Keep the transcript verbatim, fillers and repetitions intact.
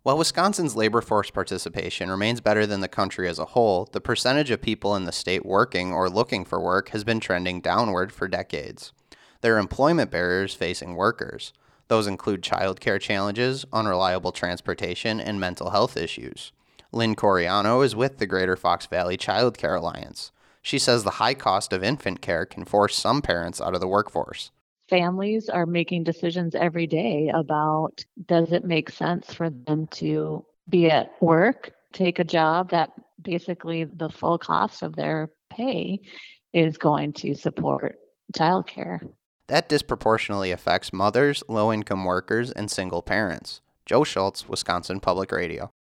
While Wisconsin's labor force participation remains better than the country as a whole, the percentage of people in the state working or looking for work has been trending downward for decades. There are employment barriers facing workers. Those include childcare challenges, unreliable transportation, and mental health issues. Lynn Coriano is with the Greater Fox Valley Child Care Alliance. She says the high cost of infant care can force some parents out of the workforce. Families are making decisions every day about, does it make sense for them to be at work, take a job that basically the full cost of their pay is going to support childcare. That disproportionately affects mothers, low-income workers, and single parents. Joe Schultz, Wisconsin Public Radio.